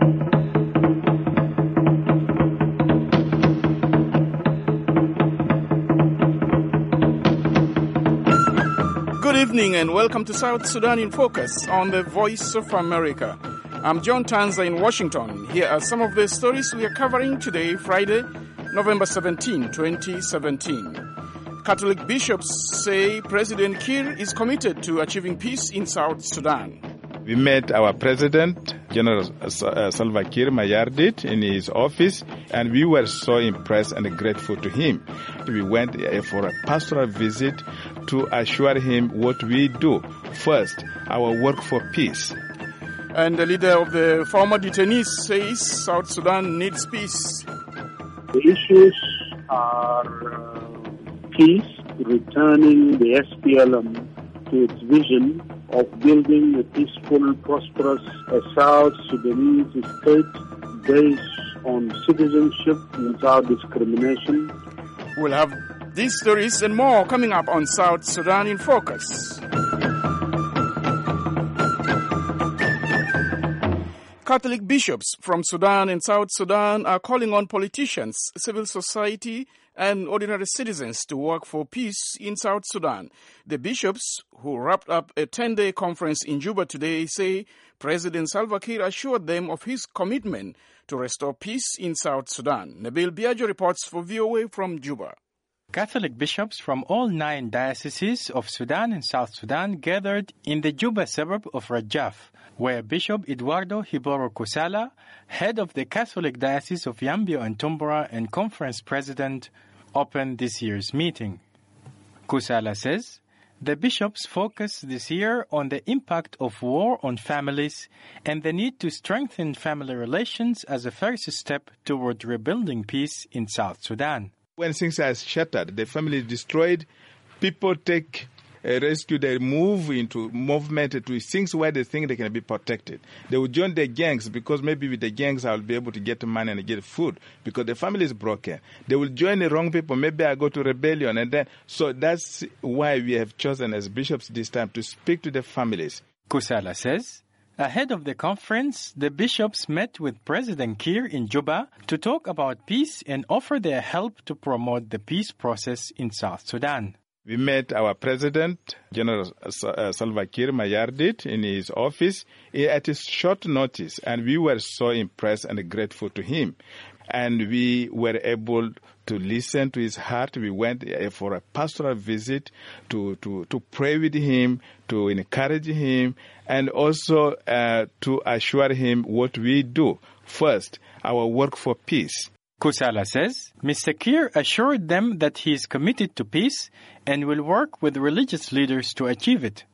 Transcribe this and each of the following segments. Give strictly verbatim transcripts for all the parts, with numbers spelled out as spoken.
Good evening and welcome to South Sudan in Focus on the Voice of America. I'm John Tanza in Washington. Here are some of the stories we are covering today, Friday, November seventeenth, twenty seventeen. Catholic bishops say President Kiir is committed to achieving peace in South Sudan. We met our president, General Salva Kiir Mayardit, in his office, and we were so impressed and grateful to him. We went for a pastoral visit to assure him what we do. First, our work for peace. And the leader of the former detainees says South Sudan needs peace. The issues are uh, peace, returning the S P L M to its vision of building a peaceful, prosperous uh, South Sudanese state based on citizenship without discrimination. We'll have these stories and more coming up on South Sudan in Focus. Catholic bishops from Sudan and South Sudan are calling on politicians, civil society, and ordinary citizens to work for peace in South Sudan. The bishops, who wrapped up a ten-day conference in Juba today, say President Salva Kiir assured them of his commitment to restore peace in South Sudan. Nabil Biagio reports for V O A from Juba. Catholic bishops from all nine dioceses of Sudan and South Sudan gathered in the Juba suburb of Rajaf, where Bishop Eduardo Hiboro Kusala, head of the Catholic Diocese of Yambio and Tumbura and conference president, opened this year's meeting. Kusala says the bishops focus this year on the impact of war on families and the need to strengthen family relations as a first step toward rebuilding peace in South Sudan. When things are shattered, the family is destroyed, people take a rescue, they move into movement to things where they think they can be protected. They will join the gangs because maybe with the gangs I'll be able to get money and get food because the family is broken. They will join the wrong people. Maybe I go to rebellion and then. So that's why we have chosen as bishops this time to speak to the families. Kusala says, ahead of the conference, the bishops met with President Kiir in Juba to talk about peace and offer their help to promote the peace process in South Sudan. We met our president, General Salva Kiir Mayardit, in his office at his short notice, and we were so impressed and grateful to him. And we were able to listen to his heart. We went for a pastoral visit to, to, to pray with him, to encourage him, and also uh, to assure him what we do. First, our work for peace. Kusala says Mister Kiir assured them that he is committed to peace and will work with religious leaders to achieve it.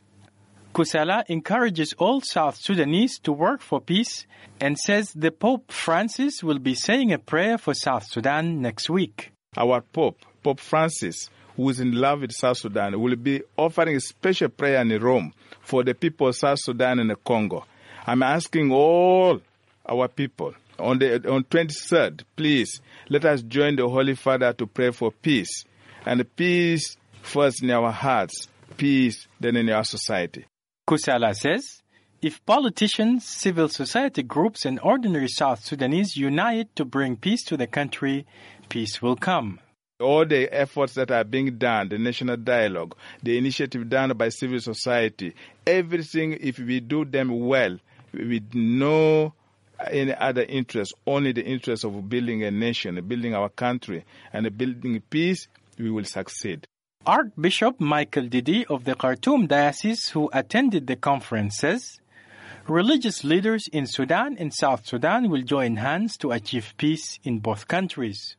Kusala encourages all South Sudanese to work for peace and says the Pope Francis will be saying a prayer for South Sudan next week. Our Pope, Pope Francis, who is in love with South Sudan, will be offering a special prayer in Rome for the people of South Sudan and the Congo. I'm asking all our people, on the on twenty-third, please, let us join the Holy Father to pray for peace. And peace first in our hearts, peace then in our society. Kusala says, if politicians, civil society groups, and ordinary South Sudanese unite to bring peace to the country, peace will come. All the efforts that are being done, the national dialogue, the initiative done by civil society, everything, if we do them well, with no any other interest, only the interest of building a nation, building our country, and building peace, we will succeed. Archbishop Michael Didi of the Khartoum Diocese, who attended the conference, says religious leaders in Sudan and South Sudan will join hands to achieve peace in both countries.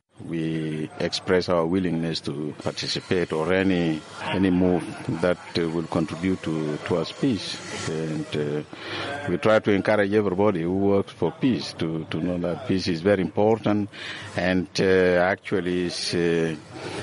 We express our willingness to participate or any any move that uh, will contribute to towards peace, and uh, we try to encourage everybody who works for peace to, to know that peace is very important, and uh, actually is uh,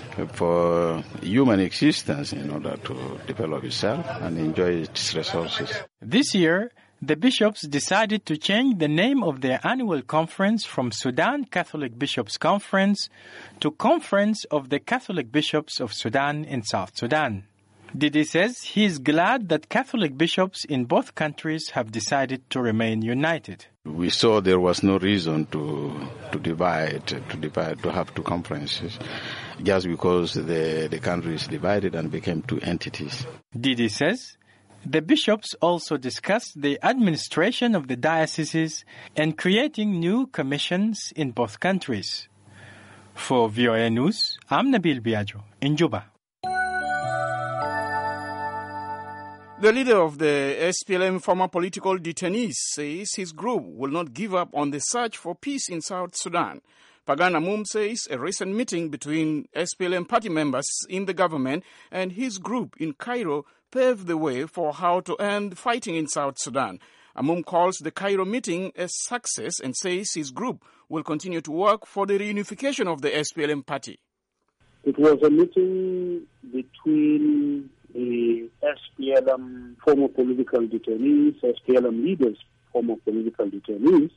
for human existence in order to develop itself and enjoy its resources. This year, the bishops decided to change the name of their annual conference from Sudan Catholic Bishops' Conference to Conference of the Catholic Bishops of Sudan and South Sudan. Didi says he is glad that Catholic bishops in both countries have decided to remain united. We saw there was no reason to to divide, to divide, to have two conferences, just because the, the country is divided and became two entities. Didi says the bishops also discussed the administration of the dioceses and creating new commissions in both countries. For V O A News, I'm Nabil Biagio in Juba. The leader of the S P L M former political detainees says his group will not give up on the search for peace in South Sudan. Pagan Amum says a recent meeting between S P L M party members in the government and his group in Cairo paved the way for how to end fighting in South Sudan. Amum calls the Cairo meeting a success and says his group will continue to work for the reunification of the S P L M party. It was a meeting between the S P L M former political detainees, S P L M leaders, former political detainees,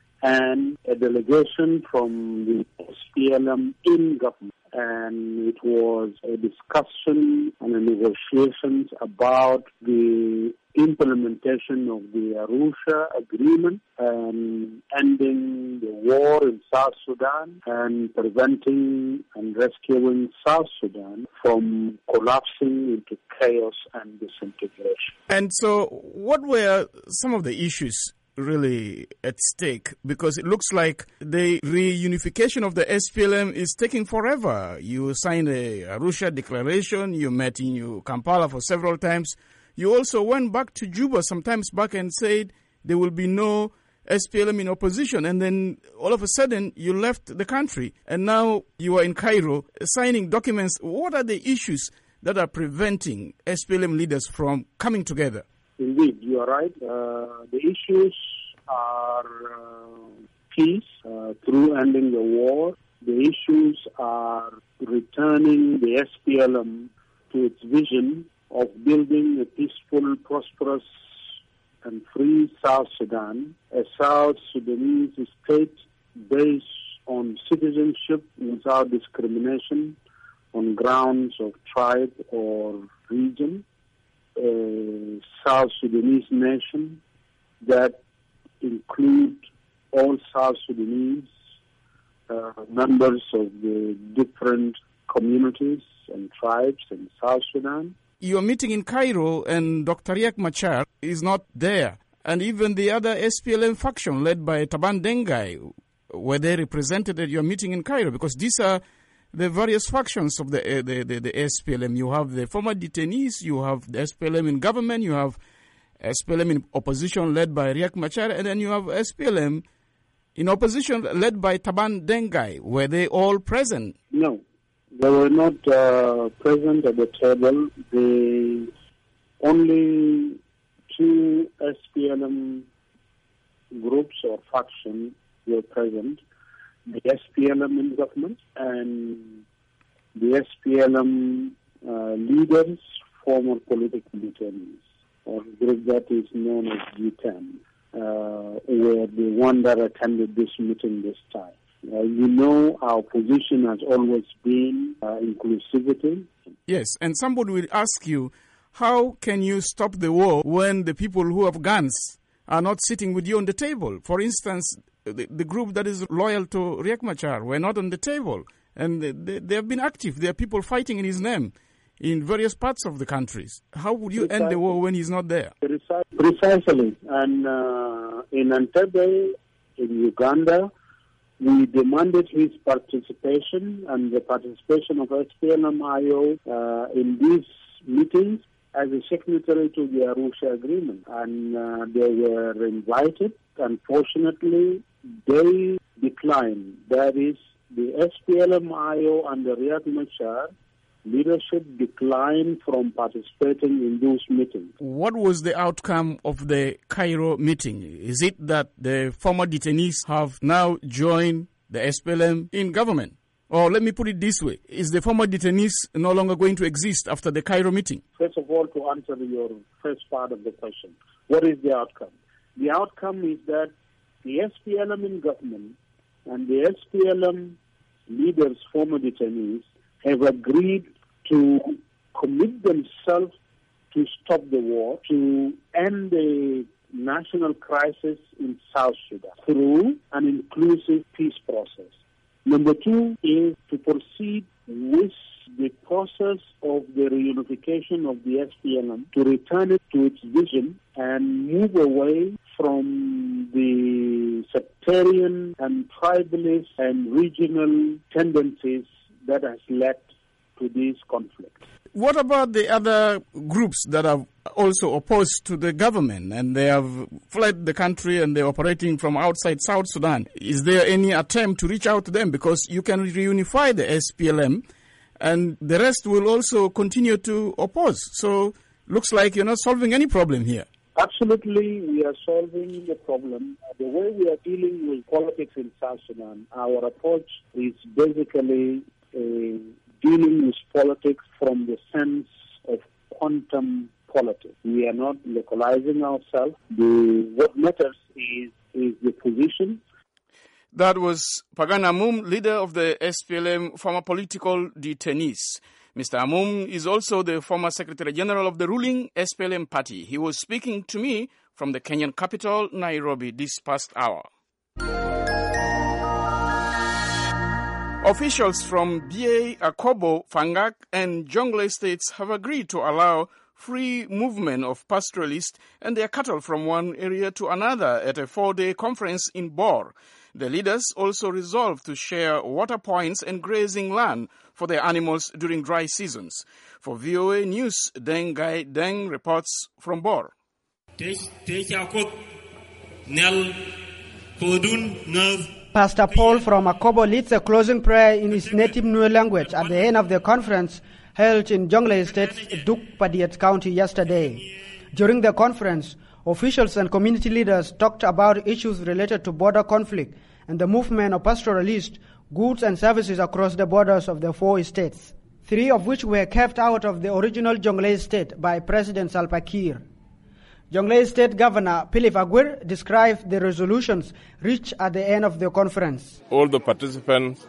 and a delegation from the S P L M in government. And it was a discussion and a negotiations about the implementation of the Arusha Agreement and ending the war in South Sudan and preventing and rescuing South Sudan from collapsing into chaos and disintegration. And so what were some of the issues really at stake? Because it looks like the reunification of the S P L M is taking forever. You signed a Arusha declaration, you met in Kampala for several times. You also went back to Juba sometimes back and said there will be no S P L M in opposition, and then all of a sudden you left the country and now you are in Cairo signing documents. What are the issues that are preventing S P L M leaders from coming together? Indeed, you are right. Uh, the issues are uh, peace uh, through ending the war. The issues are returning the S P L M to its vision of building a peaceful, prosperous, and free South Sudan, a South Sudanese state based on citizenship without discrimination on grounds of tribe or region. A South Sudanese nation that include all South Sudanese uh, members of the different communities and tribes in South Sudan. You're meeting in Cairo and Doctor Riek Machar is not there. And even the other S P L M faction led by Taban Dengai, were they represented at your meeting in Cairo? Because these are the various factions of the, uh, the, the, the S P L M. You have the former detainees, you have the S P L M in government, you have S P L M in opposition led by Riek Machar, and then you have S P L M in opposition led by Taban Dengai. Were they all present? No, they were not uh, present at the table. The only two S P L M groups or factions were present. The S P L M in government and the S P L M uh, leaders, former political detainees, or group that is known as G ten, uh, were the one that attended this meeting this time. Uh, you know, our position has always been uh, inclusivity. Yes, and somebody will ask you, how can you stop the war when the people who have guns are not sitting with you on the table? For instance, the, the group that is loyal to Riek Machar were not on the table, and they, they, they have been active. There are people fighting in his name in various parts of the countries. How would you Precisely. end the war when he's not there? Precisely. And uh, in Entebbe, in Uganda, we demanded his participation and the participation of S P L M I O uh, in these meetings as a signatory to the Arusha Agreement. And uh, they were invited. Unfortunately, they declined. That is, the S P L M I O under Riek Machar leadership declined from participating in those meetings. What was the outcome of the Cairo meeting? Is it that the former detainees have now joined the S P L M in government? Or let me put it this way, is the former detainees no longer going to exist after the Cairo meeting? First of all, to answer your first part of the question, what is the outcome? The outcome is that the S P L M in government and the S P L M leaders, former detainees, have agreed to commit themselves to stop the war, to end the national crisis in South Sudan through an inclusive peace process. Number two is to proceed with the process of the reunification of the S P L M, to return it to its vision and move away from the sectarian and tribalist and regional tendencies that has led to this conflict. What about the other groups that are also opposed to the government and they have fled the country and they're operating from outside South Sudan? Is there any attempt to reach out to them? Because you can reunify the S P L M and the rest will also continue to oppose. So looks like you're not solving any problem here. Absolutely, we are solving the problem. The way we are dealing with politics in South Sudan, our approach is basically uh, dealing with politics from the sense of quantum politics. We are not localizing ourselves. The, what matters is, is the position. That was Pagan Amum, leader of the S P L M, former political detainees. Mister Amum is also the former Secretary General of the ruling S P L M party. He was speaking to me from the Kenyan capital, Nairobi, this past hour. Officials from Bie, Akobo, Fangak, and Jonglei states have agreed to allow free movement of pastoralists and their cattle from one area to another at a four-day conference in Bor. The leaders also resolved to share water points and grazing land for their animals during dry seasons. For V O A News, Deng Gai Deng reports from Bor. Pastor Paul from Akobo leads a closing prayer in his native Nuer language at the end of the conference held in Jonglei State, Duk Padiat County yesterday. During the conference, officials and community leaders talked about issues related to border conflict and the movement of pastoralists, goods and services across the borders of the four states, three of which were kept out of the original Jonglei State by President Salva Kiir. Jonglei State Governor Philip Aguirre described the resolutions reached at the end of the conference. All the participants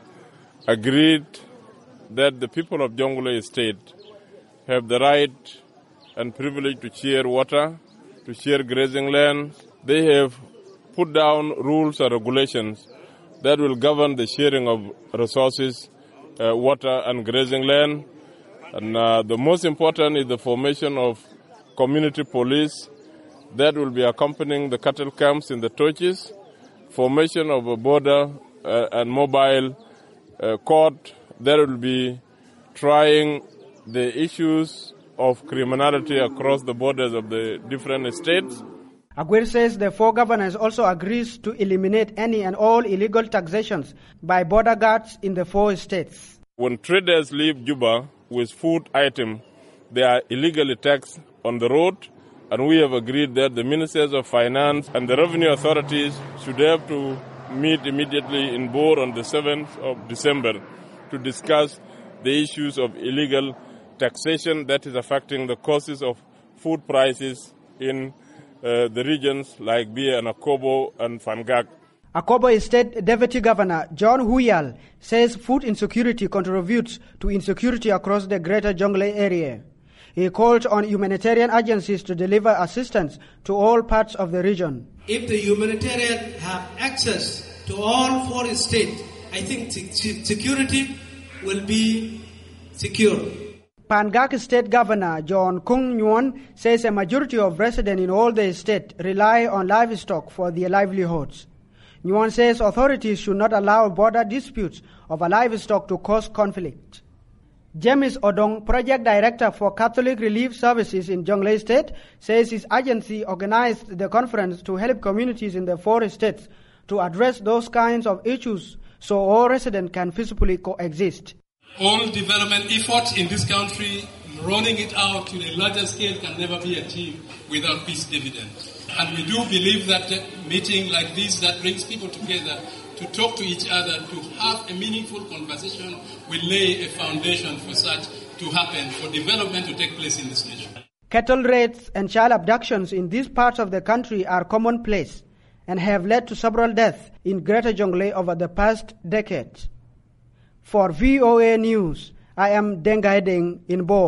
agreed that the people of Jonglei State have the right and privilege to share water, to share grazing land. They have put down rules and regulations that will govern the sharing of resources, uh, water and grazing land. And uh, the most important is the formation of community police that will be accompanying the cattle camps in the torches, formation of a border uh, and mobile uh, court that will be trying the issues of criminality across the borders of the different states. Aguirre says the four governors also agrees to eliminate any and all illegal taxations by border guards in the four states. When traders leave Juba with food items, they are illegally taxed on the road, and we have agreed that the ministers of finance and the revenue authorities should have to meet immediately in Bor on the seventh of December to discuss the issues of illegal taxation that is affecting the costs of food prices in uh, the regions like Bia and Akobo and Fangak. Akobo State Deputy Governor John Huyal says food insecurity contributes to insecurity across the greater Jonglei area. He called on humanitarian agencies to deliver assistance to all parts of the region. If the humanitarian have access to all four states, I think security will be secure. Pangak State Governor John Kung Nguyen says a majority of residents in all the state rely on livestock for their livelihoods. Nguyen says authorities should not allow border disputes over livestock to cause conflict. James Odong, Project Director for Catholic Relief Services in Jonglei State, says his agency organized the conference to help communities in the four states to address those kinds of issues so all residents can peacefully coexist. All development efforts in this country, rolling it out to a larger scale, can never be achieved without peace dividends. And we do believe that a meeting like this that brings people together to talk to each other, to have a meaningful conversation, will lay a foundation for such to happen, for development to take place in this nation. Cattle raids and child abductions in these parts of the country are commonplace and have led to several deaths in Greater Jonglei over the past decade. For V O A News, I am Deng Gai Deng in Bor.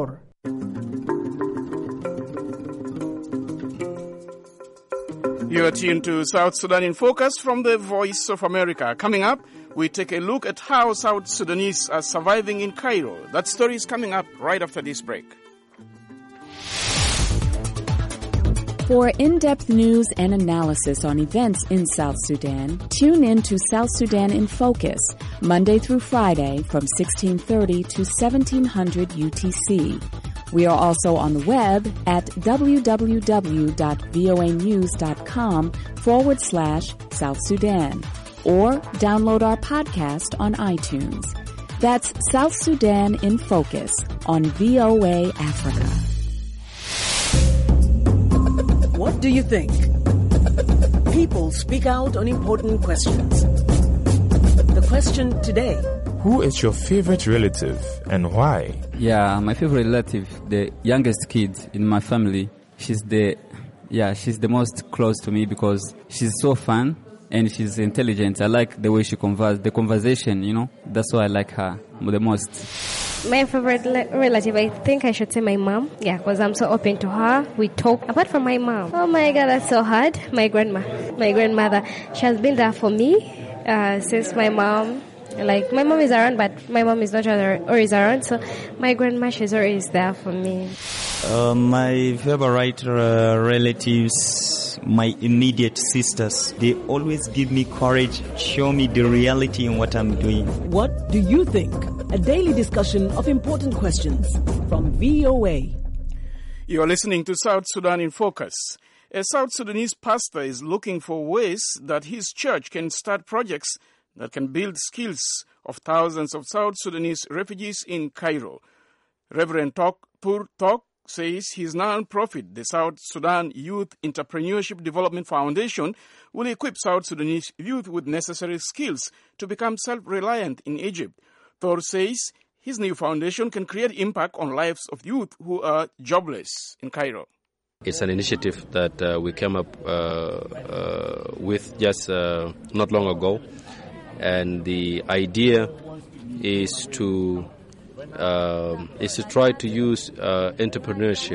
You are tuned to South Sudan in Focus from the Voice of America. Coming up, we take a look at how South Sudanese are surviving in Cairo. That story is coming up right after this break. For in-depth news and analysis on events in South Sudan, tune in to South Sudan in Focus, Monday through Friday from sixteen thirty to seventeen hundred U T C. We are also on the web at www.voanews.com forward slash South Sudan, or download our podcast on iTunes. That's South Sudan in Focus on V O A Africa. What do you think? People speak out on important questions. The question today: who is your favorite relative and why? Yeah, my favorite relative, the youngest kid in my family. She's the, yeah, she's the most close to me because she's so fun and she's intelligent. I like the way she converse, the conversation, you know. That's why I like her the most. My favorite relative, I think I should say my mom. Yeah, because I'm so open to her. We talk. Apart from my mom, oh my God, that's so hard. My grandma, my grandmother, she has been there for me uh, since my mom. Like, my mom is around, but my mom is not always around. So my grandma, she's always there for me. Uh, my favorite uh, relatives, my immediate sisters, they always give me courage, show me the reality in what I'm doing. What do you think? A daily discussion of important questions from V O A. You are listening to South Sudan in Focus. A South Sudanese pastor is looking for ways that his church can start projects that can build skills of thousands of South Sudanese refugees in Cairo. Reverend Tok Pur Tok says his non-profit, the South Sudan Youth Entrepreneurship Development Foundation, will equip South Sudanese youth with necessary skills to become self-reliant in Egypt. Thor says his new foundation can create impact on lives of youth who are jobless in Cairo. It's an initiative that uh, we came up uh, uh, with just uh, not long ago. And the idea is to uh, is to try to use uh, entrepreneurship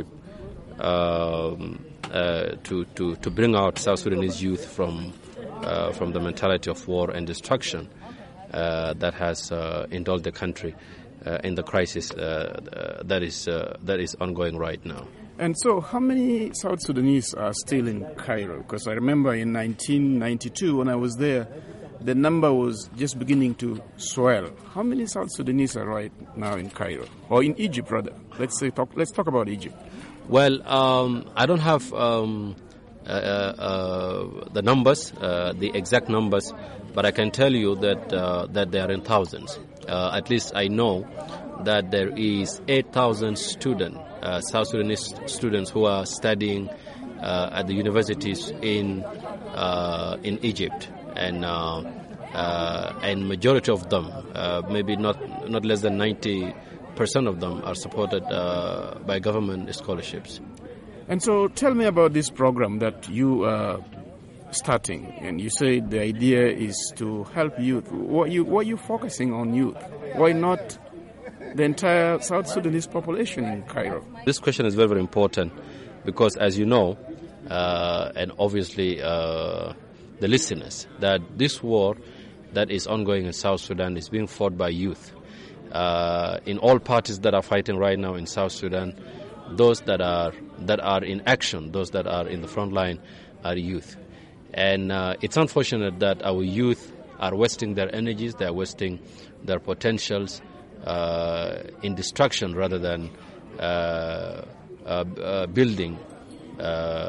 um, uh, to, to to bring out South Sudanese youth from uh, from the mentality of war and destruction uh, that has uh, indulged the country uh, in the crisis uh, uh, that is uh, that is ongoing right now. And so, how many South Sudanese are still in Cairo? Because I remember in nineteen ninety-two when I was there, the number was just beginning to swell. How many South Sudanese are right now in Cairo, or in Egypt rather? Let's say talk. Let's talk about Egypt. Well, um, I don't have um, uh, uh, the numbers, uh, the exact numbers, but I can tell you that uh, that they are in thousands. Uh, at least I know that there is eight thousand students, uh, South Sudanese students, who are studying uh, at the universities in uh, in Egypt. And uh, uh, and majority of them, uh, maybe not not less than ninety percent of them, are supported uh, by government scholarships. And so, tell me about this program that you are starting. And you say the idea is to help youth. Why you why are you focusing on youth? Why not the entire South Sudanese population in Cairo? This question is very very important because, as you know, uh, and obviously. Uh, the listeners, that this war that is ongoing in South Sudan is being fought by youth. Uh, in all parties that are fighting right now in South Sudan, those that are that are in action, those that are in the front line, are youth. And uh, it's unfortunate that our youth are wasting their energies, they are wasting their potentials uh, in destruction rather than uh, uh, uh, building uh,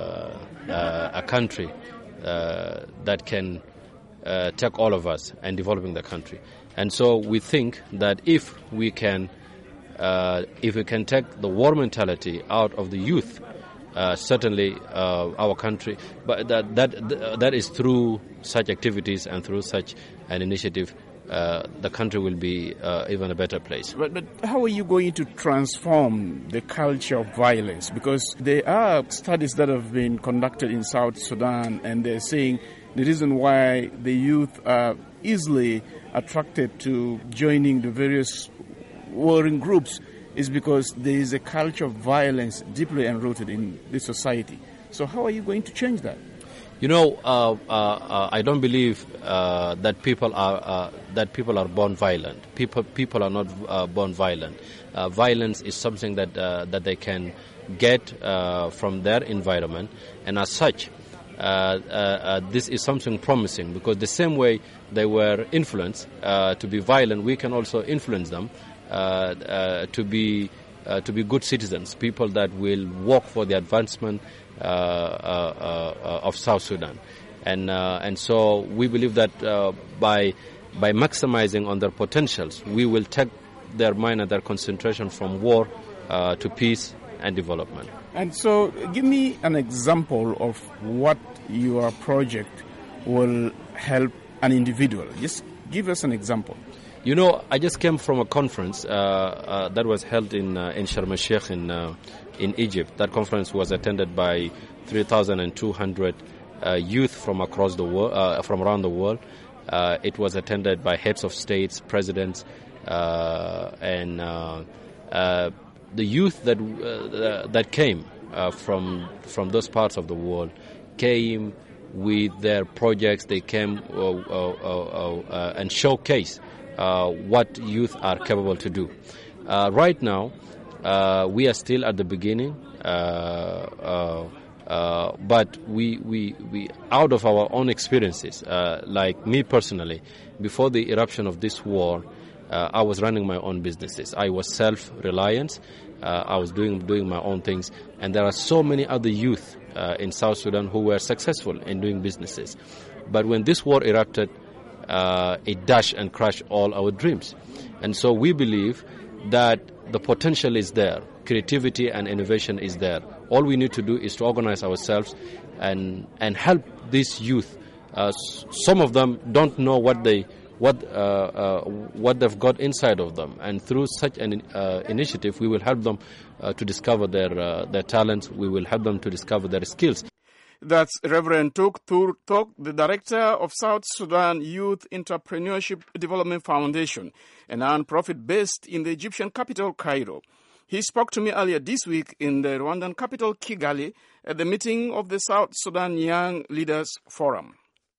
uh, a country Uh, that can uh, take all of us and developing the country. And so we think that if we can uh, if we can take the war mentality out of the youth, uh, certainly uh, our country, but that that that is through such activities and through such an initiative, uh, the country will be uh, even a better place. But, but how are you going to transform the culture of violence? Because there are studies that have been conducted in South Sudan, and they're saying the reason why the youth are easily attracted to joining the various warring groups is because there is a culture of violence deeply enrooted in this society. So how are you going to change that? You know, uh, uh, uh, I don't believe uh, that people are uh, that people are born violent. People people are not uh, born violent. Uh, violence is something that uh, that they can get uh, from their environment, and as such, uh, uh, uh, this is something promising, because the same way they were influenced uh, to be violent, we can also influence them uh, uh, to be uh, to be good citizens, people that will work for the advancement Uh, uh, uh, of South Sudan, and uh, and so we believe that uh, by by maximizing on their potentials, we will take their mind and their concentration from war uh, to peace and development. And so, give me an example of what your project will help an individual. Just give us an example. You know, I just came from a conference uh, uh, that was held in uh, in Sharm el-Sheikh in uh, in Egypt. That conference was attended by three thousand two hundred uh, youth from across the world, uh, from around the world. Uh, it was attended by heads of states, presidents, uh, and uh, uh, the youth that uh, that came uh, from from those parts of the world came with their projects. They came uh, uh, uh, uh, and showcased uh, what youth are capable to do. Uh, right now, uh, we are still at the beginning, uh, uh, uh, but we, we, we, out of our own experiences, uh, like me personally, before the eruption of this war, uh, I was running my own businesses. I was self-reliant. Uh, I was doing doing my own things, and there are so many other youth uh, in South Sudan who were successful in doing businesses. But when this war erupted, uh, it dashed and crushed all our dreams. And so we believe that the potential is there, creativity and innovation is there. All we need to do is to organize ourselves and and help these youth. Uh, some of them don't know what they what uh, uh, what they've got inside of them, and through such an uh, initiative, we will help them uh, to discover their uh, their talents. We will help them to discover their skills. That's Reverend Tok Tur Tok, the director of South Sudan Youth Entrepreneurship Development Foundation, a non-profit based in the Egyptian capital, Cairo. He spoke to me earlier this week in the Rwandan capital, Kigali, at the meeting of the South Sudan Young Leaders Forum.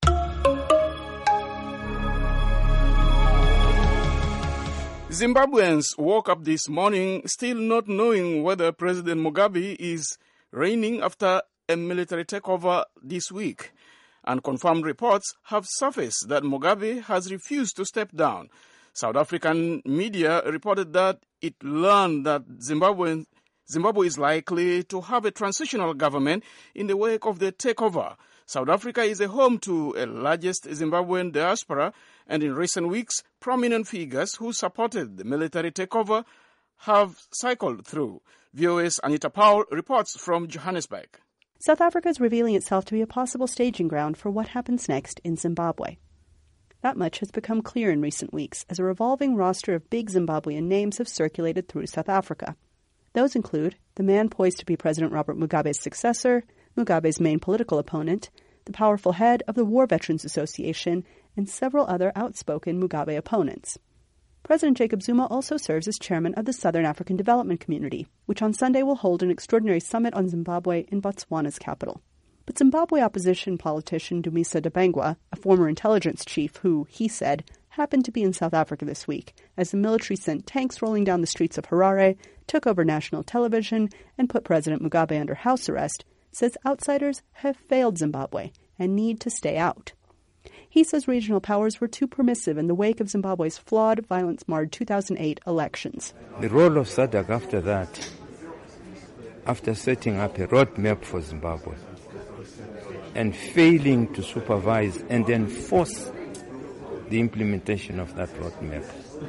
Zimbabweans woke up this morning still not knowing whether President Mugabe is reigning after a military takeover this week. Unconfirmed reports have surfaced that Mugabe has refused to step down. South African media reported that it learned that Zimbabwe, Zimbabwe is likely to have a transitional government in the wake of the takeover. South Africa is a home to a largest Zimbabwean diaspora, and in recent weeks, prominent figures who supported the military takeover have cycled through. V O A's Anita Powell reports from Johannesburg. South Africa is revealing itself to be a possible staging ground for what happens next in Zimbabwe. That much has become clear in recent weeks as a revolving roster of big Zimbabwean names have circulated through South Africa. Those include the man poised to be President Robert Mugabe's successor, Mugabe's main political opponent, the powerful head of the War Veterans Association, and several other outspoken Mugabe opponents. President Jacob Zuma also serves as chairman of the Southern African Development Community, which on Sunday will hold an extraordinary summit on Zimbabwe in Botswana's capital. But Zimbabwe opposition politician Dumisa Dabangwa, a former intelligence chief who, he said, happened to be in South Africa this week as the military sent tanks rolling down the streets of Harare, took over national television, and put President Mugabe under house arrest, says outsiders have failed Zimbabwe and need to stay out. He says regional powers were too permissive in the wake of Zimbabwe's flawed, violence-marred two thousand eight elections. The role of S A D C after that, after setting up a roadmap for Zimbabwe and failing to supervise and enforce the implementation of that roadmap,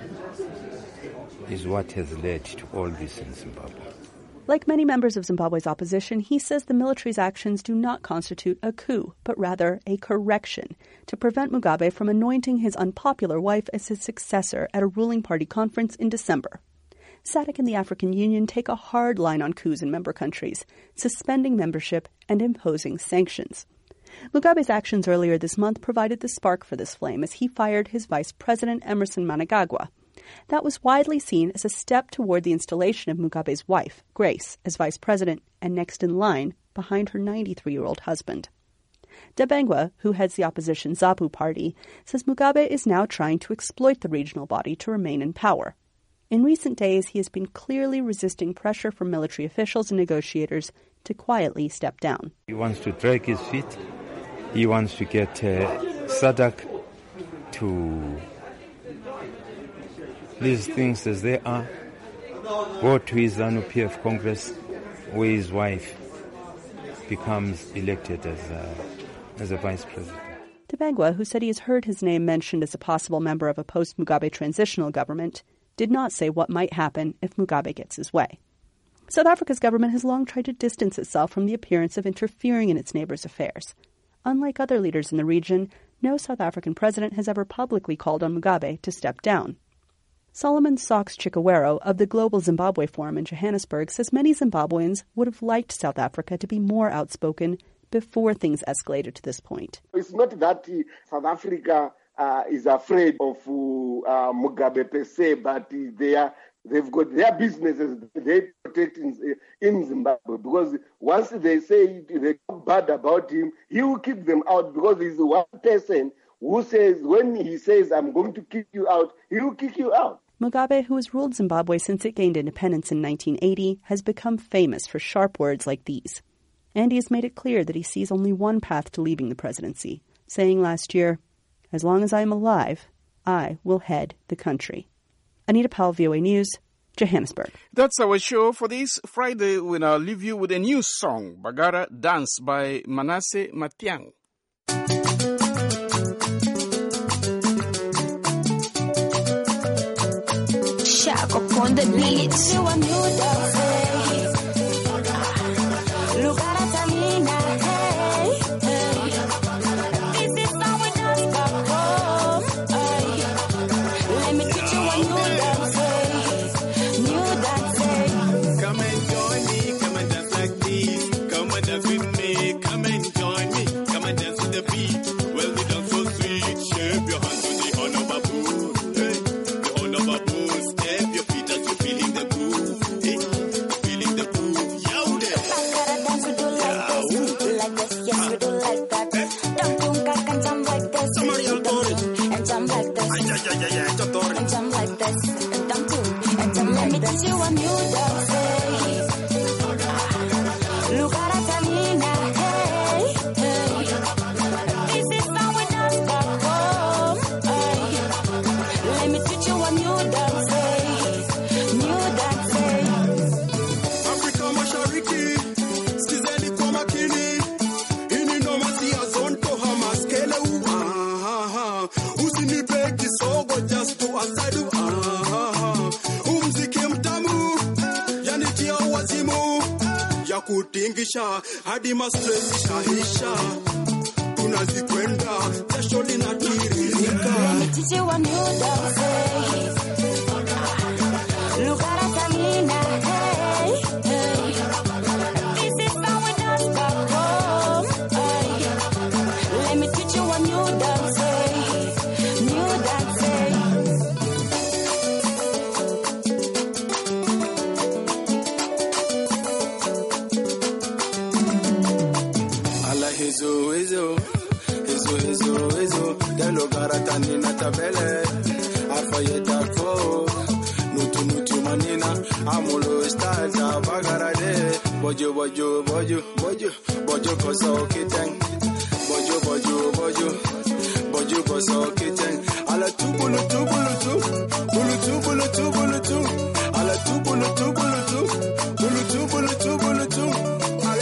is what has led to all this in Zimbabwe. Like many members of Zimbabwe's opposition, he says the military's actions do not constitute a coup, but rather a correction to prevent Mugabe from anointing his unpopular wife as his successor at a ruling party conference in December. S A D C and the African Union take a hard line on coups in member countries, suspending membership and imposing sanctions. Mugabe's actions earlier this month provided the spark for this flame as he fired his vice president, Emerson Mnangagwa. That was widely seen as a step toward the installation of Mugabe's wife, Grace, as vice president and next in line behind her ninety-three-year-old husband. Dabengwa, who heads the opposition ZAPU party, says Mugabe is now trying to exploit the regional body to remain in power. In recent days, he has been clearly resisting pressure from military officials and negotiators to quietly step down. He wants to drag his feet. He wants to get uh, SADC to leave things as they are, go to his ZANU-P F Congress, where his wife becomes elected as a, as a vice president. Dabengwa, who said he has heard his name mentioned as a possible member of a post-Mugabe transitional government, did not say what might happen if Mugabe gets his way. South Africa's government has long tried to distance itself from the appearance of interfering in its neighbors' affairs. Unlike other leaders in the region, no South African president has ever publicly called on Mugabe to step down. Solomon Socks Chikawero of the Global Zimbabwe Forum in Johannesburg says many Zimbabweans would have liked South Africa to be more outspoken before things escalated to this point. It's not that uh, South Africa uh, is afraid of uh, Mugabe per se, but uh, they are, they've got their businesses they protect in, in Zimbabwe, because once they say they talk bad about him, he will keep them out, because he's one person who says, when he says, I'm going to kick you out, he will kick you out. Mugabe, who has ruled Zimbabwe since it gained independence in nineteen eighty, has become famous for sharp words like these. And he has made it clear that he sees only one path to leaving the presidency, saying last year, as long as I am alive, I will head the country. Anita Powell, V O A News, Johannesburg. That's our show for this Friday. We now leave you with a new song, Bagara Dance by Manasseh Matiang. Shack upon the beat. You a new dance, look at Atamina, hey, hey. This is how we dance back home, hey. Let me teach you a new dance, new dance. Come and join me, come and dance like this. Come and dance with me, come and join me. Come and dance with the beat. Well, we dance so sweet. Shape your hands to the horn of a boo, hey, the horn of a boo. Step your feet as you're feeling the groove, hey, feeling the groove. Yo, there. Bagara dance, we do like this, we do like this, yes, we do like that. Don't do cack and jump like this, Somebody else do it. and jump like this, Ay, ay, ay, ay, ay, jump on it. and jump like this, and jump too, and jump like this. Let me teach you a new dance, hey. Look at Atamina, hey, hey. This is how we dance back home, hey. Let me teach you a new dance, hey. New dance, hey. Afrika Mashariki, skizeni kwa makini. Ini noma siya zonto hamaskele u. Ah, ah, usinipe kisogo just to aside u. Ah, ah, umziki mtamu, yanitia wazimu. Ya kutingisha, hadi ma-stress shahisha. Tunazikwenda, jasho linatiririka. Let me teach you a new dance, hey. Look at Atamina, hey, hey. This is how we dance back home, hey. Let me teach you a new dance, hey. New dance, hey. Ala hizo hizo, hizo hizo hizo. Delo garatani na tabele, arfa yetakfo. Nutu nutu manina, amulo style za bagarade. Bojo bojo bojo bojo, bojo koso kiteng. Bojo bojo bojo, bojo koso kiteng. Ala tu bulu tu bulu tu, bulu tu bulu tu bulu tu. Ala tu bulu tu bulu tu, bulu tu bulu tu bulu tu.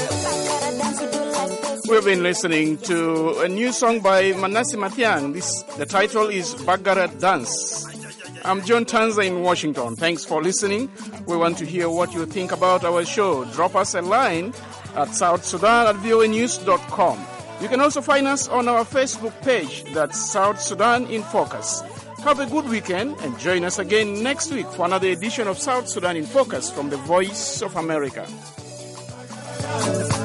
We've been listening to a new song by Manasseh Matiang. This, the title is Bagara Dance. I'm John Tanza in Washington. Thanks for listening. We want to hear what you think about our show. Drop us a line at South Sudan at V O A news dot com. You can also find us on our Facebook page. That's South Sudan in Focus. Have a good weekend and join us again next week for another edition of South Sudan in Focus from the Voice of America.